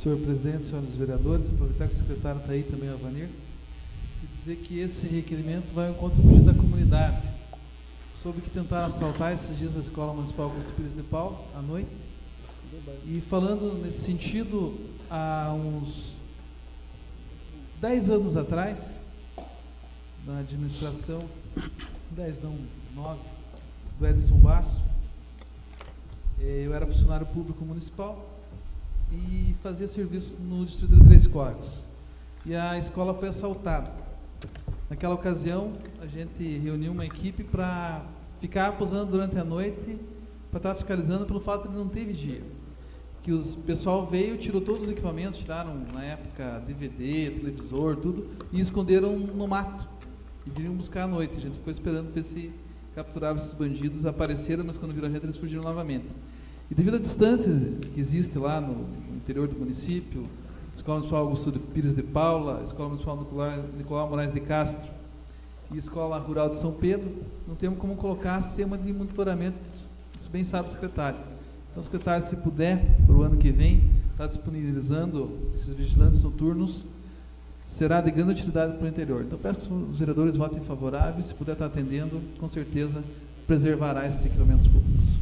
Senhor presidente, senhores vereadores, aproveitar que o secretário está aí também, Avanir, e dizer que esse requerimento vai ao encontro do pedido da comunidade. Soube que tentaram assaltar esses dias a Escola Municipal Augusto Pires de Paula, à noite. E falando nesse sentido, há uns 10 anos atrás, na administração, 10 não, 9, do Edson Basso, eu era funcionário público municipal e fazia serviço no distrito de Três Córregos. E a escola foi assaltada. Naquela ocasião, a gente reuniu uma equipe para ficar posando durante a noite, para estar fiscalizando pelo fato de não ter vigia. Que o pessoal veio, tirou todos os equipamentos, tiraram, na época, DVD, televisor, tudo, e esconderam no mato. E viriam buscar à noite. A gente ficou esperando ver se capturavam esses bandidos, apareceram, mas quando viram a gente, eles fugiram novamente. E devido à distância que existe lá no interior do município, Escola Municipal Augusto Pires de Paula, Escola Municipal Nicolau Moraes de Castro e Escola Rural de São Pedro, não temos como colocar sistema de monitoramento, isso bem sabe o secretário. Então, secretário, se puder, para o ano que vem, está disponibilizando esses vigilantes noturnos, será de grande utilidade para o interior. Então, peço que os vereadores votem favoráveis, se puder estar atendendo, com certeza preservará esses equipamentos públicos.